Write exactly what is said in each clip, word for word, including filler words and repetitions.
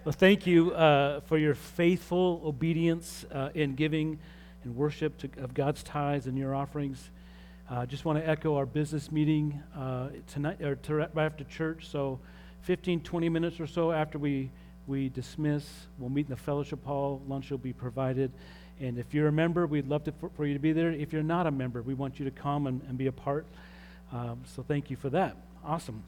Well, thank you uh, for your faithful obedience uh, in giving and worship to, of God's tithes and your offerings. I uh, just want to echo our business meeting uh, tonight, or to, right after church. So, fifteen, twenty minutes or so after we we dismiss, we'll meet in the fellowship hall. Lunch will be provided, and if you're a member, we'd love to, for, for you to be there. If you're not a member, we want you to come and, and be a part. Um, so, thank you for that. Awesome.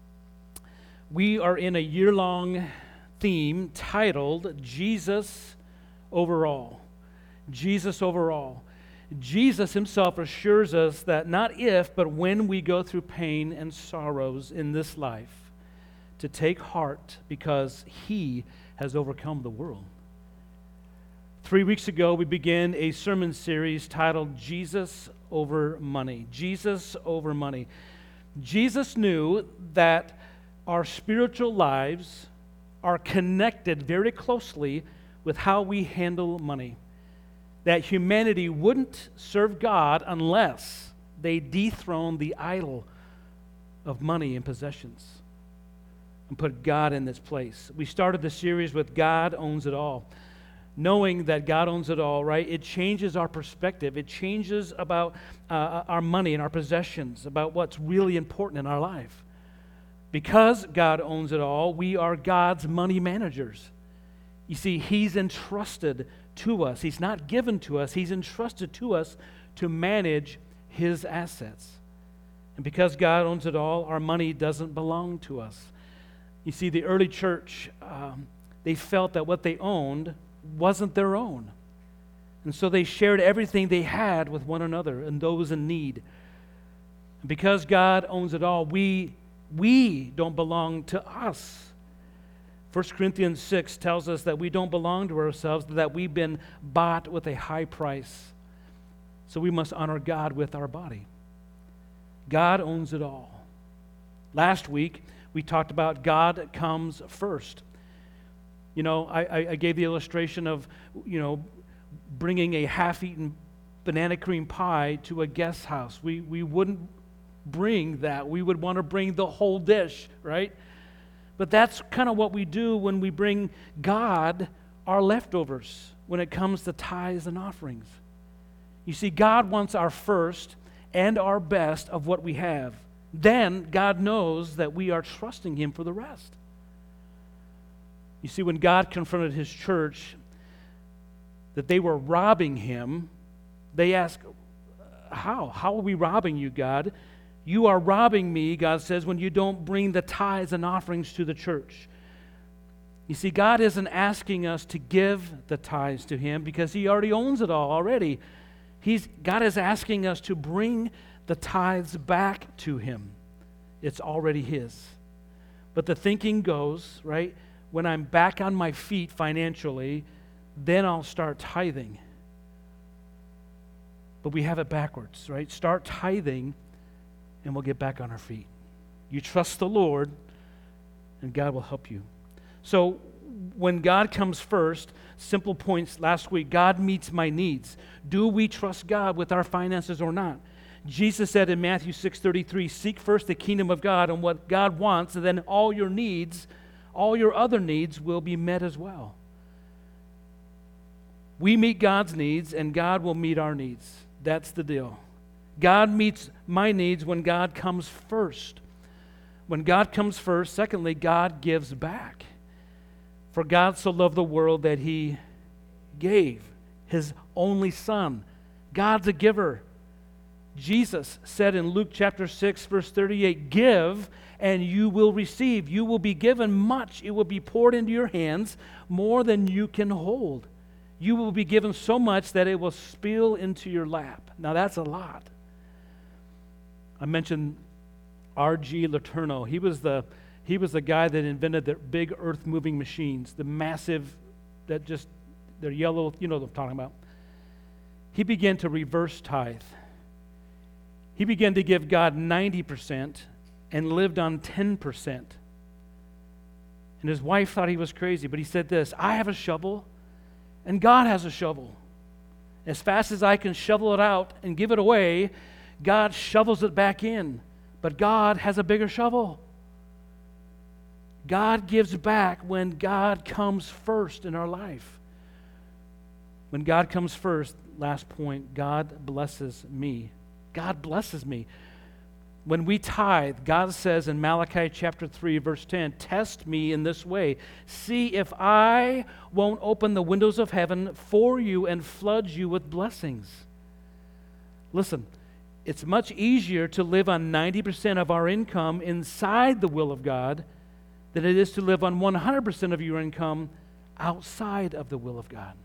We are in a year-long theme titled Jesus Overall. Jesus Overall. Jesus himself assures us that not if, but when we go through pain and sorrows in this life, to take heart because he has overcome the world. Three weeks ago, we began a sermon series titled Jesus Over Money. Jesus Over Money. Jesus knew that our spiritual lives are connected very closely with how we handle money. That humanity wouldn't serve God unless they dethroned the idol of money and possessions and put God in its place. We started the series with God Owns It All. Knowing that God owns it all, right, it changes our perspective. It changes about uh, our money and our possessions, about what's really important in our life. Because God owns it all, we are God's money managers. You see, he's entrusted to us. He's not given to us. He's entrusted to us to manage his assets. And because God owns it all, our money doesn't belong to us. You see, the early church, um, they felt that what they owned wasn't their own. And so they shared everything they had with one another and those in need. And because God owns it all, we We don't belong to us. First Corinthians six tells us that we don't belong to ourselves, that we've been bought with a high price. So we must honor God with our body. God owns it all. Last week, we talked about God comes first. You know, I, I gave the illustration of, you know, bringing a half-eaten banana cream pie to a guest house. We, we wouldn't bring that. We would want to bring the whole dish, right? But that's kind of what we do when we bring God our leftovers when it comes to tithes and offerings. You see, God wants our first and our best of what we have. Then God knows that we are trusting him for the rest. You see, when God confronted his church that they were robbing him, they asked, how? How are we robbing you, God? You are robbing me, God says, when you don't bring the tithes and offerings to the church. You see, God isn't asking us to give the tithes to him because he already owns it all already. He's, God is asking us to bring the tithes back to him. It's already his. But the thinking goes, right, when I'm back on my feet financially, then I'll start tithing. But we have it backwards, right? Start tithing and we'll get back on our feet. You trust the Lord, and God will help you. So when God comes first, simple points last week, God meets my needs. Do we trust God with our finances or not? Jesus said in Matthew six thirty-three, seek first the kingdom of God and what God wants, and then all your needs, all your other needs will be met as well. We meet God's needs, and God will meet our needs. That's the deal. God meets my needs when God comes first. When God comes first, secondly, God gives back. For God so loved the world that he gave his only son. God's a giver. Jesus said in Luke chapter six, verse thirty-eight, give and you will receive. You will be given much. It will be poured into your hands, more than you can hold. You will be given so much that it will spill into your lap. Now that's a lot. I mentioned R G Letourneau. He was the he was the guy that invented the big earth-moving machines, the massive, that just, they're yellow, you know what I'm talking about. He began to reverse tithe. He began to give God ninety percent and lived on ten percent. And his wife thought he was crazy, but he said this, I have a shovel and God has a shovel. As fast as I can shovel it out and give it away, God shovels it back in. But God has a bigger shovel. God gives back when God comes first in our life. When God comes first, last point, God blesses me. God blesses me. When we tithe, God says in Malachi chapter three, verse ten, test me in this way. See if I won't open the windows of heaven for you and flood you with blessings. Listen, it's much easier to live on ninety percent of our income inside the will of God than it is to live on one hundred percent of your income outside of the will of God.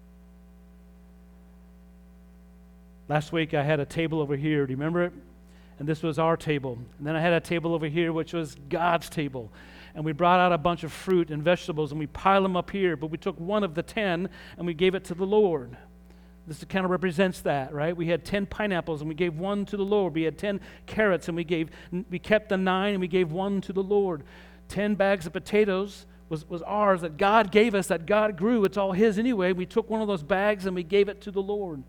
Last week I had a table over here. Do you remember it? And this was our table. And then I had a table over here, which was God's table. And we brought out a bunch of fruit and vegetables, and we piled them up here. But we took one of the ten, and we gave it to the Lord. This kind of represents that, right? We had ten pineapples, and we gave one to the Lord. We had ten carrots, and we gave, we kept the nine, and we gave one to the Lord. Ten bags of potatoes was, was ours that God gave us, that God grew. It's all His anyway. We took one of those bags, and we gave it to the Lord.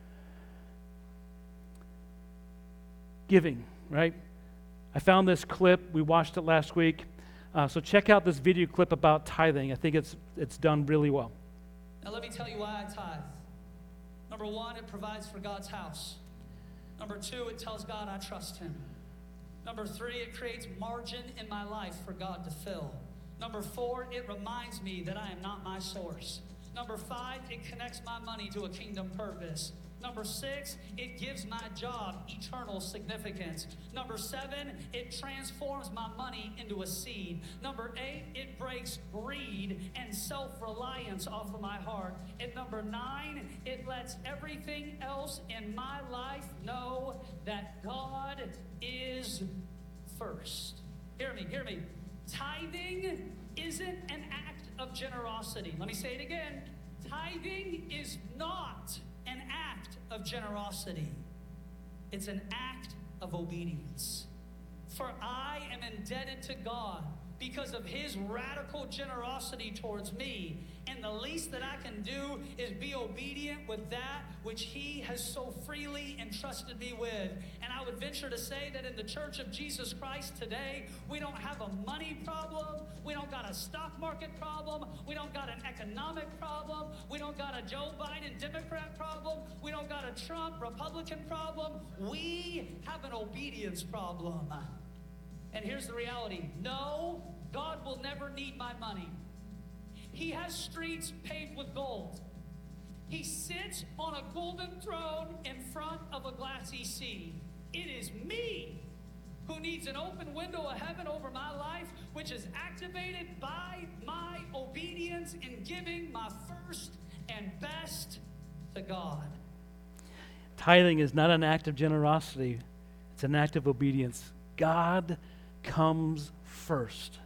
Giving, right? I found this clip. We watched it last week. Uh, so check out this video clip about tithing. I think it's it's done really well. Now let me tell you why I tithe. Number one, it provides for God's house. Number two, it tells God I trust Him. Number three, it creates margin in my life for God to fill. Number four, it reminds me that I am not my source. Number five, it connects my money to a kingdom purpose. Number six, it gives my job eternal significance. Number seven, it transforms my money into a seed. Number eight, it breaks greed and self-reliance off of my heart. And number nine, it lets everything else in my life know that God is first. Hear me, hear me. Tithing isn't an act of generosity. Let me say it again. Tithing is not an act of generosity. It's an act of obedience. For I am indebted to God because of His radical generosity towards me. And the least that I can do is be obedient with that which He has so freely entrusted me with. And I would venture to say that in the Church of Jesus Christ today, we don't have a money problem. We don't got a stock market problem. We don't got an economic problem. We don't got a Joe Biden Democrat problem. We don't got a Trump Republican problem. We have an obedience problem. And here's the reality. No, God will never need my money. He has streets paved with gold. He sits on a golden throne in front of a glassy sea. It is me who needs an open window of heaven over my life, which is activated by my obedience in giving my first and best to God. Tithing is not an act of generosity. It's an act of obedience. God comes first.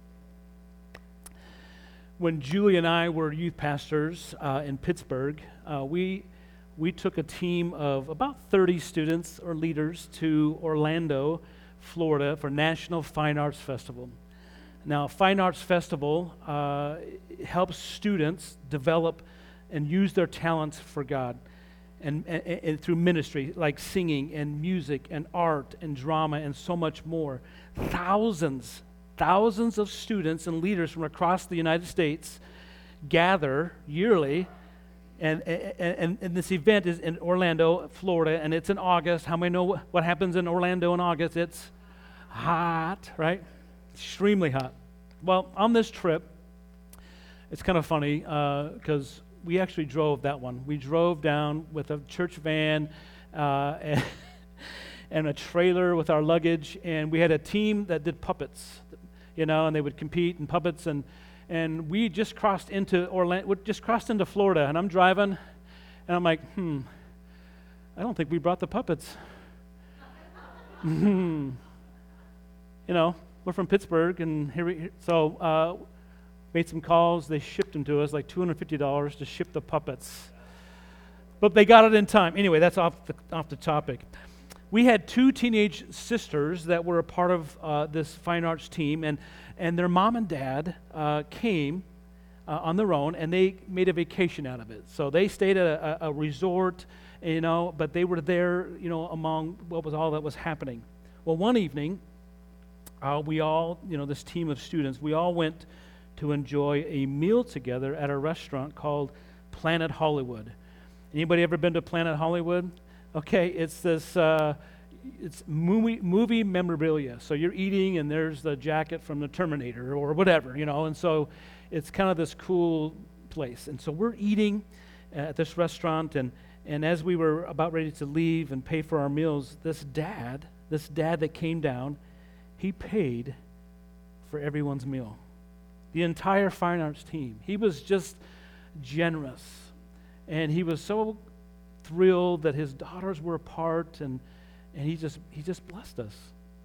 When Julie and I were youth pastors uh, in Pittsburgh, uh, we we took a team of about thirty students or leaders to Orlando, Florida for National Fine Arts Festival. Now, Fine Arts Festival uh, helps students develop and use their talents for God and, and, and through ministry, like singing and music and art and drama and so much more. Thousands Thousands of students and leaders from across the United States gather yearly, and, and, and this event is in Orlando, Florida, and it's in August. How many know what happens in Orlando in August? It's hot, right? Extremely hot. Well, on this trip, it's kind of funny because uh, we actually drove that one. We drove down with a church van uh, and, and a trailer with our luggage, and we had a team that did puppets. You know, and they would compete in puppets, and and we just crossed into Orlando, we just crossed into Florida, and I'm driving, and I'm like, hmm, I don't think we brought the puppets. hmm. You know, we're from Pittsburgh, and here we, so uh, made some calls. They shipped them to us, like two hundred fifty dollars to ship the puppets. But they got it in time. Anyway, that's off the off the topic. We had two teenage sisters that were a part of uh, this fine arts team, and, and their mom and dad uh, came uh, on their own, and they made a vacation out of it. So they stayed at a, a resort, you know, but they were there, you know, among what was all that was happening. Well, one evening, uh, we all, you know, this team of students, we all went to enjoy a meal together at a restaurant called Planet Hollywood. Anybody ever been to Planet Hollywood? Okay, it's this, uh, it's movie, movie memorabilia. So you're eating and there's the jacket from the Terminator or whatever, you know, and so it's kind of this cool place. And so we're eating at this restaurant, and, and as we were about ready to leave and pay for our meals, this dad, this dad that came down, he paid for everyone's meal. The entire fine arts team. He was just generous. And he was so thrilled that his daughters were a part, and, and he just he just blessed us.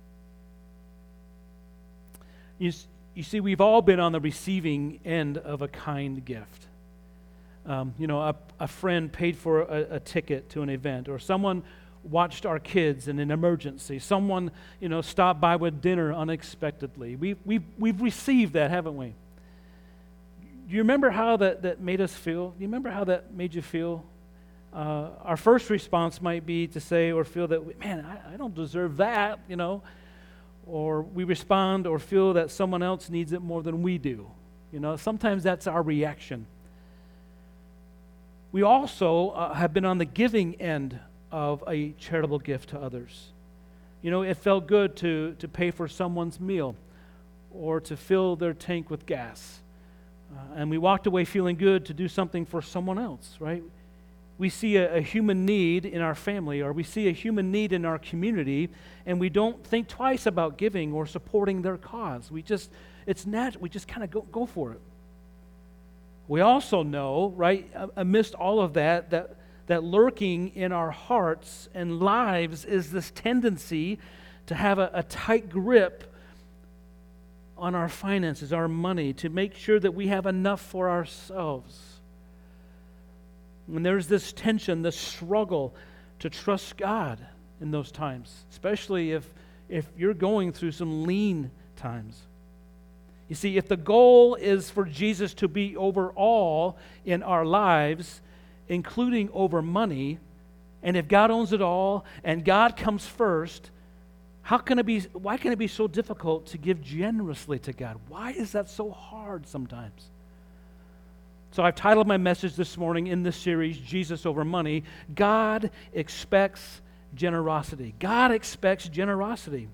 You, you see, we've all been on the receiving end of a kind gift. Um, you know, a, a friend paid for a, a ticket to an event, or someone watched our kids in an emergency. Someone, you know, stopped by with dinner unexpectedly. We, we've, we've received that, haven't we? Do you remember how that, that made us feel? Do you remember how that made you feel? Uh, our first response might be to say or feel that, man, I, I don't deserve that, you know. Or we respond or feel that someone else needs it more than we do. You know, sometimes that's our reaction. We also uh, have been on the giving end of a charitable gift to others. You know, it felt good to, to pay for someone's meal or to fill their tank with gas. Uh, and we walked away feeling good to do something for someone else, right? We see a, a human need in our family, or we see a human need in our community, and we don't think twice about giving or supporting their cause. We just, it's natural, we just kind of go, go for it. We also know, right, amidst all of that, that that lurking in our hearts and lives is this tendency to have a, a tight grip on our finances, our money, to make sure that we have enough for ourselves. And there's this tension, this struggle to trust God in those times, especially if, if you're going through some lean times. You see, if the goal is for Jesus to be over all in our lives, including over money, and if God owns it all and God comes first, how can it be, why can it be so difficult to give generously to God? Why is that so hard sometimes? So I've titled my message this morning in this series, Jesus Over Money, God Expects Generosity. God expects generosity.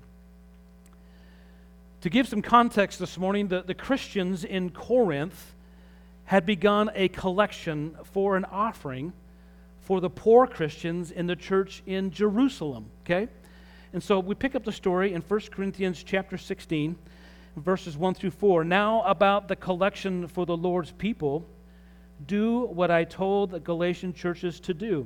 To give some context this morning, the, the Christians in Corinth had begun a collection for an offering for the poor Christians in the church in Jerusalem, okay? And so we pick up the story in First Corinthians chapter sixteen, verses one through four. Now about the collection for the Lord's people, do what I told the Galatian churches to do.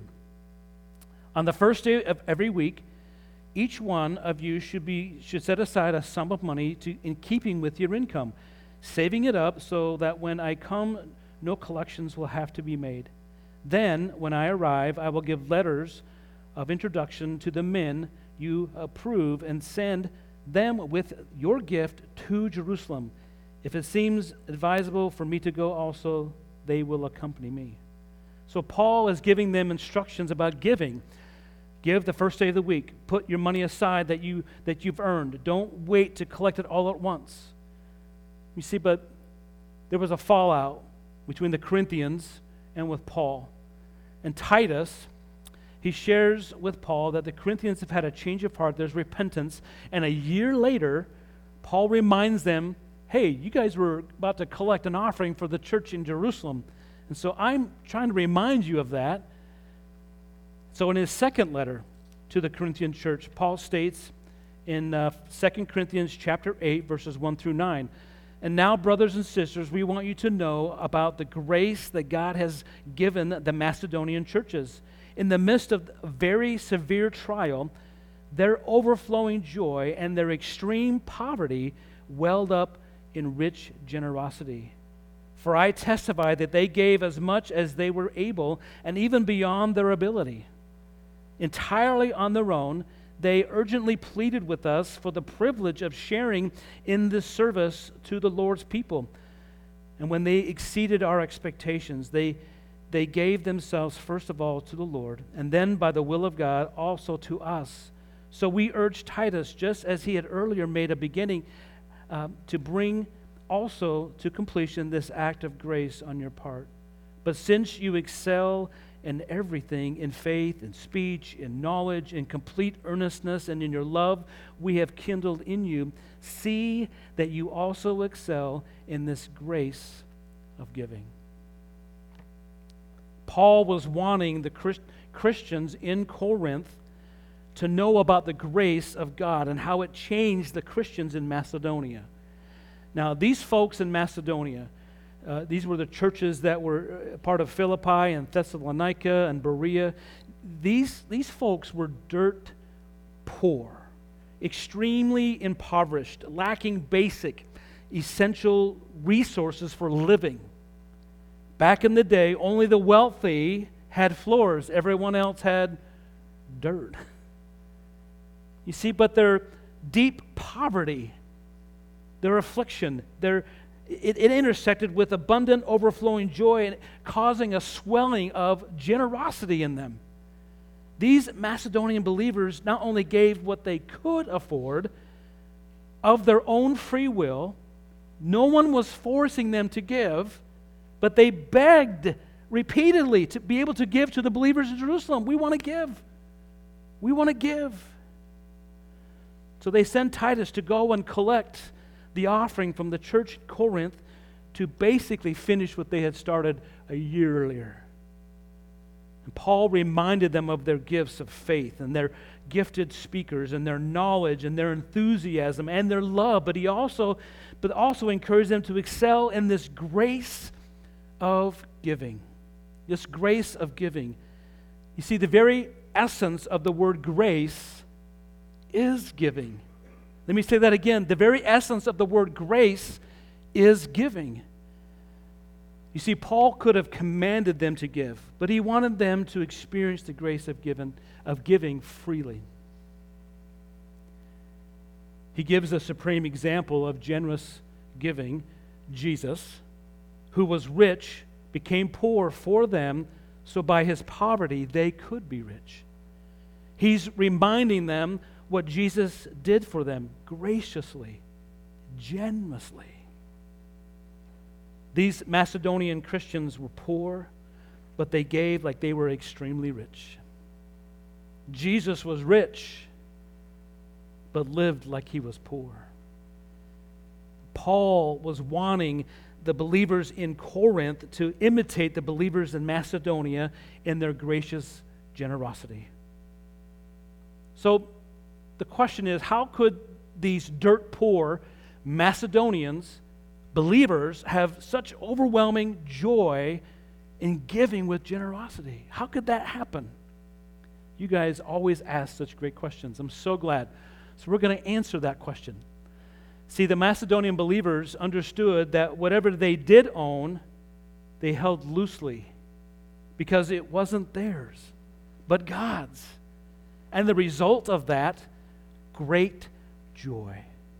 On the first day of every week, each one of you should be should set aside a sum of money to, in keeping with your income, saving it up so that when I come, no collections will have to be made. Then, when I arrive, I will give letters of introduction to the men you approve and send them with your gift to Jerusalem. If it seems advisable for me to go also, they will accompany me. So Paul is giving them instructions about giving. Give the first day of the week. Put your money aside that, you, that you've earned. Don't wait to collect it all at once. You see, but there was a fallout between the Corinthians and with Paul. And Titus, he shares with Paul that the Corinthians have had a change of heart, there's repentance, and a year later, Paul reminds them, hey, you guys were about to collect an offering for the church in Jerusalem. And so I'm trying to remind you of that. So in his second letter to the Corinthian church, Paul states in uh, Second Corinthians chapter eight, verses one through nine, and now, brothers and sisters, we want you to know about the grace that God has given the Macedonian churches. In the midst of a very severe trial, their overflowing joy and their extreme poverty welled up in rich generosity. For I testify that they gave as much as they were able, and even beyond their ability. Entirely on their own, they urgently pleaded with us for the privilege of sharing in this service to the Lord's people. And when they exceeded our expectations, they, they gave themselves first of all to the Lord, and then by the will of God also to us, So we urge Titus, just as he had earlier made a beginning, um, to bring also to completion this act of grace on your part. But since you excel in everything, in faith, in speech, in knowledge, in complete earnestness, and in your love we have kindled in you, see that you also excel in this grace of giving. Paul was wanting the Christ- Christians in Corinth to know about the grace of God and how it changed the Christians in Macedonia. Now, these folks in Macedonia, uh, these were the churches that were part of Philippi and Thessalonica and Berea. These, these folks were dirt poor, extremely impoverished, lacking basic, essential resources for living. Back in the day, only the wealthy had floors. Everyone else had dirt. You see, but their deep poverty, their affliction, their, it, it intersected with abundant, overflowing joy and causing a swelling of generosity in them. These Macedonian believers not only gave what they could afford of their own free will, no one was forcing them to give, but they begged repeatedly to be able to give to the believers in Jerusalem. We want to give. We want to give. So they send Titus to go and collect the offering from the church in Corinth to basically finish what they had started a year earlier. And Paul reminded them of their gifts of faith and their gifted speakers and their knowledge and their enthusiasm and their love, but he also, but also encouraged them to excel in this grace of giving. This grace of giving. You see, the very essence of the word grace is giving. Let me say that again. The very essence of the word grace is giving. You see, Paul could have commanded them to give, but he wanted them to experience the grace of giving, of giving freely. He gives a supreme example of generous giving, Jesus, who was rich, became poor for them, so by his poverty they could be rich. He's reminding them what Jesus did for them graciously, generously. These Macedonian Christians were poor, but they gave like they were extremely rich. Jesus was rich, but lived like he was poor. Paul was wanting the believers in Corinth to imitate the believers in Macedonia in their gracious generosity. So the question is, how could these dirt poor Macedonians, believers, have such overwhelming joy in giving with generosity? How could that happen? You guys always ask such great questions. I'm so glad. So we're going to answer that question. See, the Macedonian believers understood that whatever they did own, they held loosely because it wasn't theirs, but God's. And the result of that, great joy.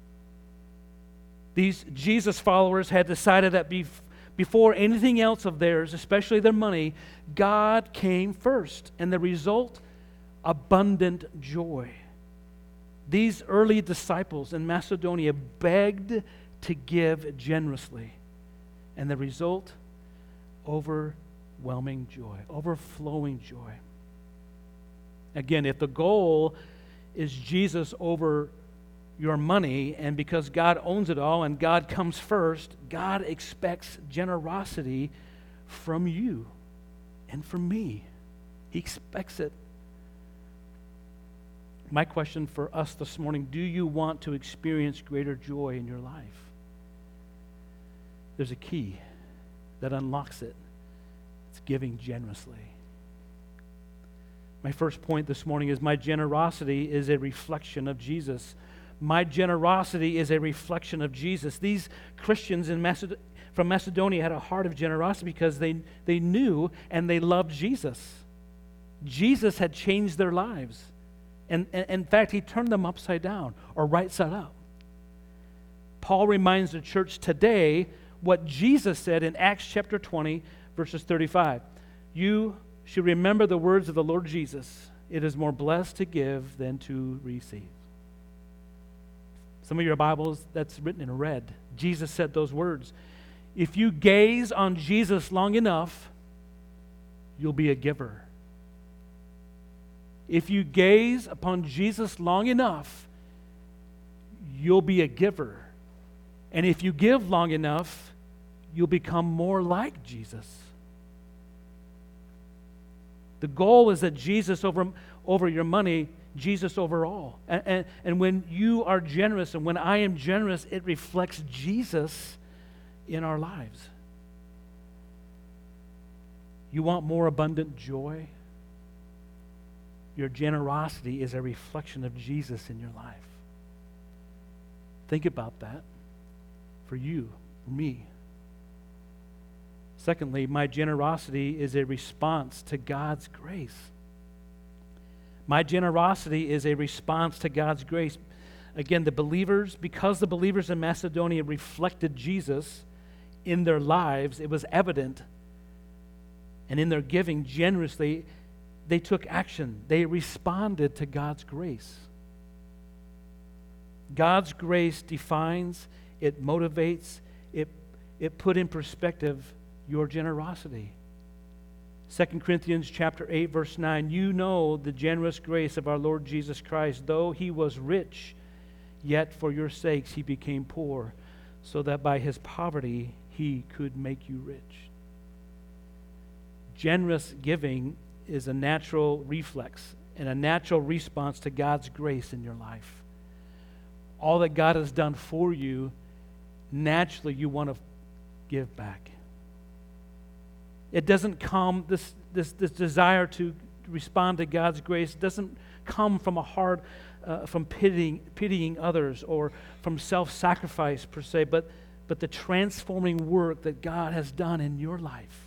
These Jesus followers had decided that bef- before anything else of theirs, especially their money, God came first. And the result, abundant joy. These early disciples in Macedonia begged to give generously. And the result, overwhelming joy, overflowing joy. Again, if the goal is Jesus over your money, and because God owns it all and God comes first, God expects generosity from you and from me. He expects it. My question for us this morning, do you want to experience greater joy in your life? There's a key that unlocks it. It's giving generously. My first point this morning is my generosity is a reflection of Jesus. My generosity is a reflection of Jesus. These Christians in Maced- from Macedonia had a heart of generosity because they, they knew and they loved Jesus. Jesus had changed their lives. And, and in fact, he turned them upside down or right side up. Paul reminds the church today what Jesus said in Acts chapter twenty, verses thirty-five. You should remember the words of the Lord Jesus. it is more blessed to give than to receive. Some of your Bibles, that's written in red. Jesus said those words. If you gaze on Jesus long enough, you'll be a giver. If you gaze upon Jesus long enough, you'll be a giver. And if you give long enough, you'll become more like Jesus. The goal is that Jesus over, over your money, Jesus over all. And, and, and when you are generous and when I am generous, it reflects Jesus in our lives. You want more abundant joy? Your generosity is a reflection of Jesus in your life. Think about that for you, for me. Secondly, my generosity is a response to God's grace. My generosity is a response to God's grace. Again, the believers, because the believers in Macedonia reflected Jesus in their lives, it was evident. And in their giving generously, they took action. They responded to God's grace. God's grace defines, it motivates, it, it put in perspective your generosity. Second Corinthians chapter eight, verse nine, you know the generous grace of our Lord Jesus Christ. Though he was rich, yet for your sakes he became poor, so that by his poverty he could make you rich. Generous giving is a natural reflex and a natural response to God's grace in your life. All that God has done for you, naturally you want to give back. It doesn't come, this, this, this desire to respond to God's grace doesn't come from a heart, uh, from pitying, pitying others or from self-sacrifice per se, but, but the transforming work that God has done in your life.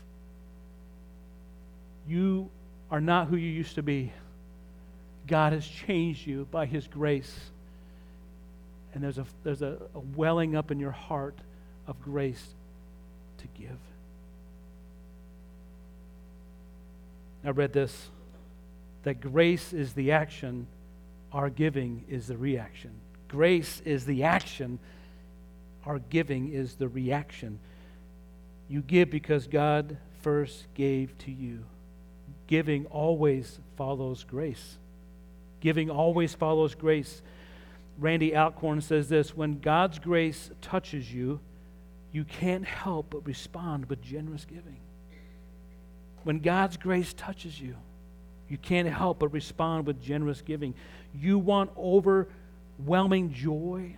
You are not who you used to be. God has changed you by his grace. And there's a, there's a, a welling up in your heart of grace to give. I read this, that grace is the action, our giving is the reaction. Grace is the action, our giving is the reaction. You give because God first gave to you. Giving always follows grace. Giving always follows grace. Randy Alcorn says this, when God's grace touches you, you can't help but respond with generous giving. When God's grace touches you, you can't help but respond with generous giving. You want overwhelming joy?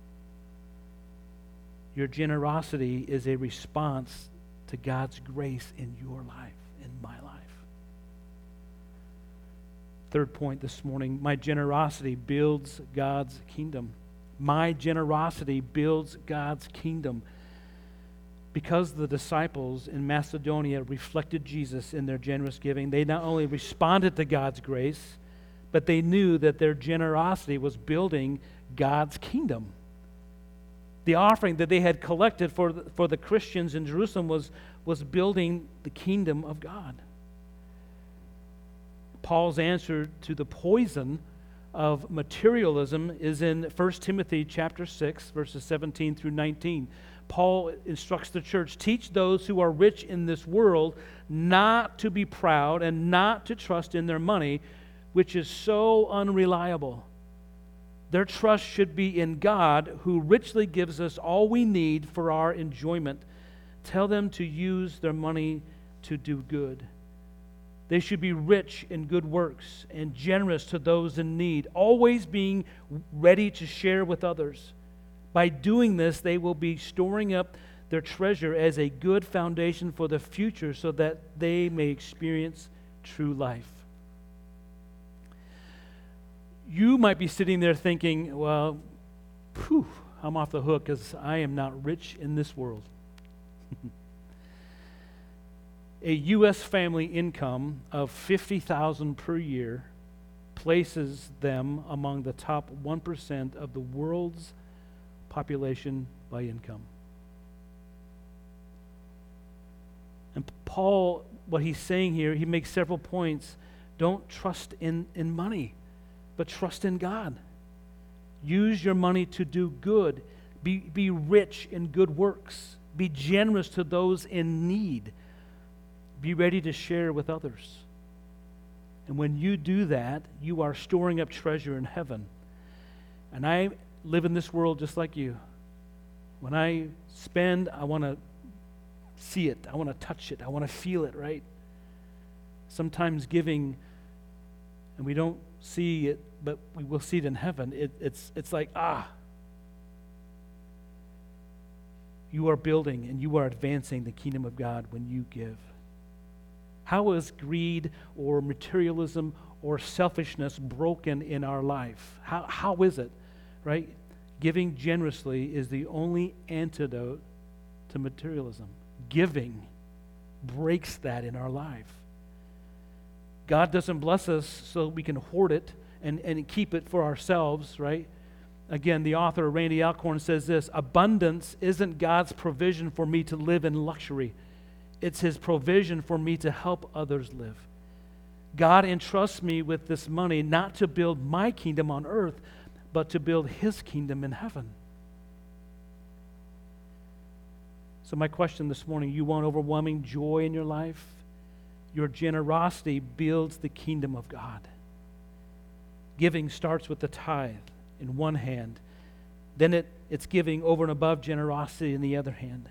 Your generosity is a response to God's grace in your life, in my life. Third point this morning, my generosity builds God's kingdom. My generosity builds God's kingdom. Because the disciples in Macedonia reflected Jesus in their generous giving, they not only responded to God's grace, but they knew that their generosity was building God's kingdom. The offering that they had collected for the, for the Christians in Jerusalem was, was building the kingdom of God. Paul's answer to the poison of materialism is in First Timothy chapter six, verses seventeen through nineteen. Paul instructs the church, teach those who are rich in this world not to be proud and not to trust in their money, which is so unreliable. Their trust should be in God, who richly gives us all we need for our enjoyment. Tell them to use their money to do good. They should be rich in good works and generous to those in need, always being ready to share with others. By doing this, they will be storing up their treasure as a good foundation for the future so that they may experience true life. You might be sitting there thinking, well, phew, I'm off the hook because I am not rich in this world. A U S family income of fifty thousand dollars per year places them among the top one percent of the world's population by income. And Paul, what he's saying here, he makes several points Don't trust in, in money, but trust in God. Use your money to do good. Be, be rich in good works. Be generous to those in need. Be ready to share with others. And when you do that, you are storing up treasure in heaven. And I live in this world just like you. When I spend, I want to see it. I want to touch it. I want to feel it, right? Sometimes giving, and we don't see it, but we will see it in heaven. It, it's, it's like, ah. You are building and you are advancing the kingdom of God when you give. How is greed or materialism or selfishness broken in our life? How, how is it, right? Giving generously is the only antidote to materialism. Giving breaks that in our life. God doesn't bless us so we can hoard it and, and keep it for ourselves, right? Again, the author, Randy Alcorn, says this: abundance isn't God's provision for me to live in luxury. It's His provision for me to help others live. God entrusts me with this money not to build my kingdom on earth, but to build His kingdom in heaven. So my question this morning, you want overwhelming joy in your life? Your generosity builds the kingdom of God. Giving starts with the tithe in one hand. Then it, it's giving over and above generosity in the other hand.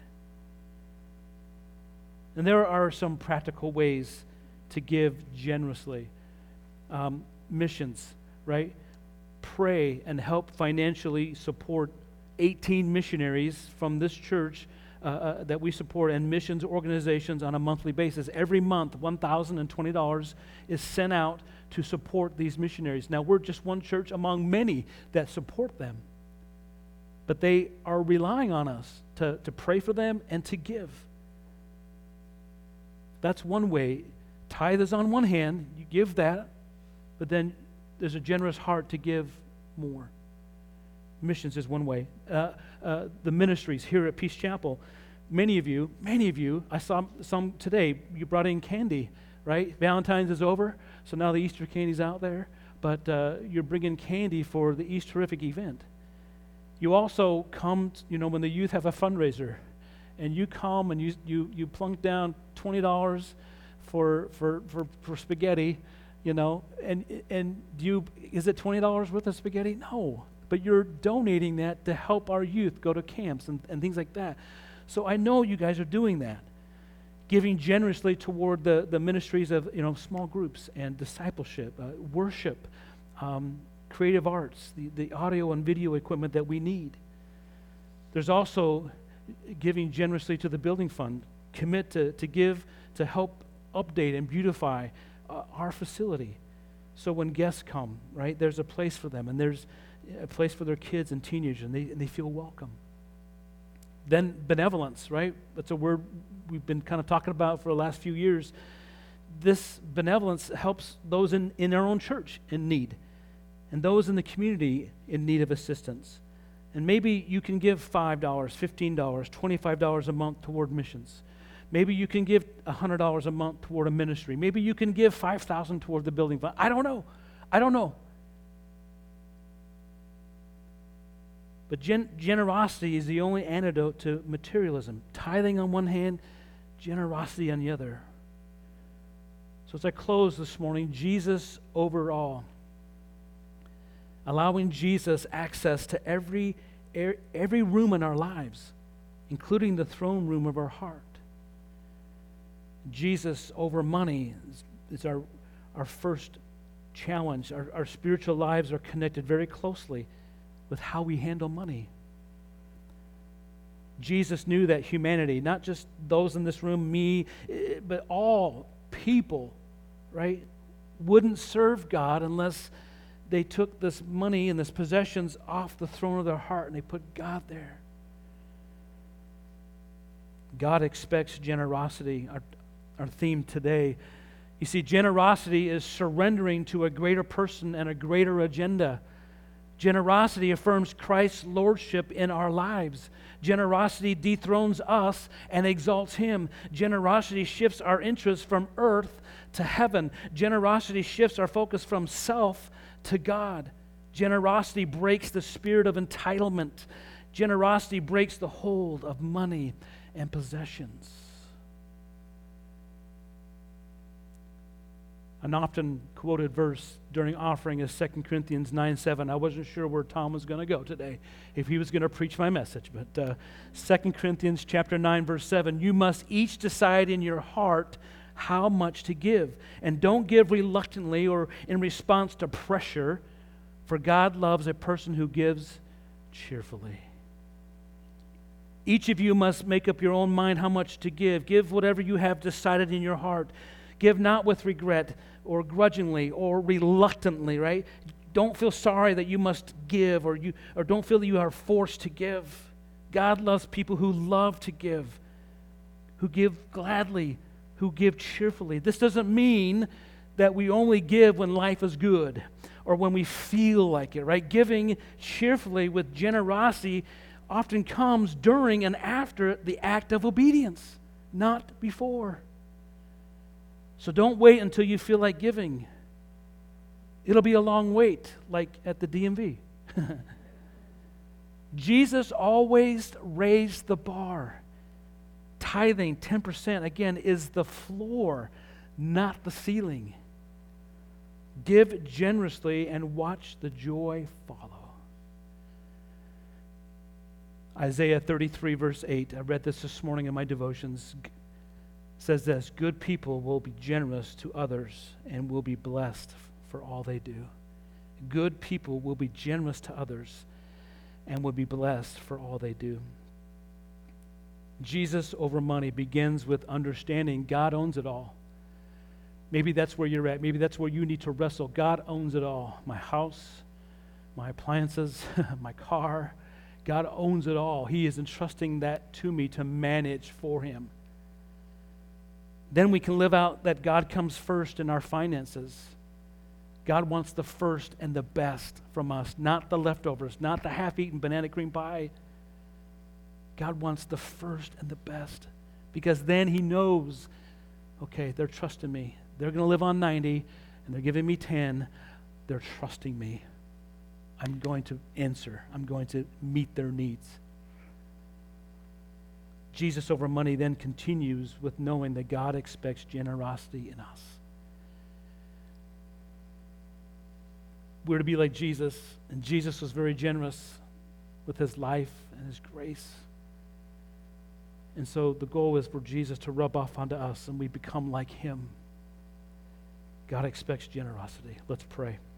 And there are some practical ways to give generously. Um, missions, right? Pray and help financially support eighteen missionaries from this church uh, uh, that we support and missions organizations on a monthly basis. Every month, one thousand twenty dollars is sent out to support these missionaries. Now, we're just one church among many that support them. But they are relying on us to, to pray for them and to give. That's one way. Tithe is on one hand, you give that, but then there's a generous heart to give more. Missions is one way. Uh, uh, the ministries here at Peace Chapel, many of you, many of you, I saw some today, you brought in candy, right? Valentine's is over, so now the Easter candy's out there, but uh, you're bringing candy for the Easterific event. You also come, t- you know, when the youth have a fundraiser, and you come and you you you plunk down twenty dollars for for for for spaghetti, you know, and and do you is it twenty dollars worth of spaghetti? No, but you're donating that to help our youth go to camps and, and things like that. So I know you guys are doing that, giving generously toward the the ministries of, you know, small groups and discipleship, uh, worship, um, creative arts, the the audio and video equipment that we need. There's also giving generously to the building fund. Commit to, to give to help update and beautify uh, our facility. So when guests come, right, there's a place for them, and there's a place for their kids and teenagers, and they, and they feel welcome. Then benevolence, right? That's a word we've been kind of talking about for the last few years. This benevolence helps those in, in our own church in need, and those in the community in need of assistance. And maybe you can give five dollars, fifteen dollars, twenty-five dollars a month toward missions. Maybe you can give one hundred dollars a month toward a ministry. Maybe you can give five thousand dollars toward the building fund. I don't know. I don't know. But gen- generosity is the only antidote to materialism. Tithing on one hand, generosity on the other. So as I close this morning, Jesus over all. Allowing Jesus access to every, every room in our lives, including the throne room of our heart. Jesus over money is, is our, our first challenge. Our, our spiritual lives are connected very closely with how we handle money. Jesus knew that humanity, not just those in this room, me, but all people, right, wouldn't serve God unless they took this money and this possessions off the throne of their heart and they put God there. God expects generosity, our, our theme today. You see, generosity is surrendering to a greater person and a greater agenda. Generosity affirms Christ's lordship in our lives. Generosity dethrones us and exalts Him. Generosity shifts our interest from earth to heaven. Generosity shifts our focus from self to God. Generosity breaks the spirit of entitlement. Generosity breaks the hold of money and possessions. An often quoted verse during offering is Second Corinthians nine seven. I wasn't sure where Tom was going to go today, if he was going to preach my message. But uh, Second Corinthians chapter nine, verse seven, you must each decide in your heart how much to give. And don't give reluctantly or in response to pressure, for God loves a person who gives cheerfully. Each of you must make up your own mind how much to give. Give whatever you have decided in your heart. Give not with regret or grudgingly or reluctantly, right? Don't feel sorry that you must give, or you or don't feel that you are forced to give. God loves people who love to give, who give gladly, who give cheerfully. This doesn't mean that we only give when life is good or when we feel like it, right? Giving cheerfully with generosity often comes during and after the act of obedience, not before. So don't wait until you feel like giving. It'll be a long wait, like at the D M V. Jesus always raised the bar. Tithing, ten percent, again, is the floor, not the ceiling. Give generously and watch the joy follow. Isaiah thirty-three, verse eight. I read this this morning in my devotions. Says this, good people will be generous to others and will be blessed for all they do. Good people will be generous to others and will be blessed for all they do. Jesus over money begins with understanding God owns it all. Maybe that's where you're at. Maybe that's where you need to wrestle. God owns it all. My house, my appliances, my car. God owns it all. He is entrusting that to me to manage for Him. Then we can live out that God comes first in our finances. God wants the first and the best from us, not the leftovers, not the half-eaten banana cream pie. God wants the first and the best, because then He knows, okay, they're trusting me. They're going to live on ninety, and they're giving me ten. They're trusting me. I'm going to answer. I'm going to meet their needs. Jesus over money then continues with knowing that God expects generosity in us. We're to be like Jesus, and Jesus was very generous with His life and His grace. And so the goal is for Jesus to rub off onto us and we become like Him. God expects generosity. Let's pray.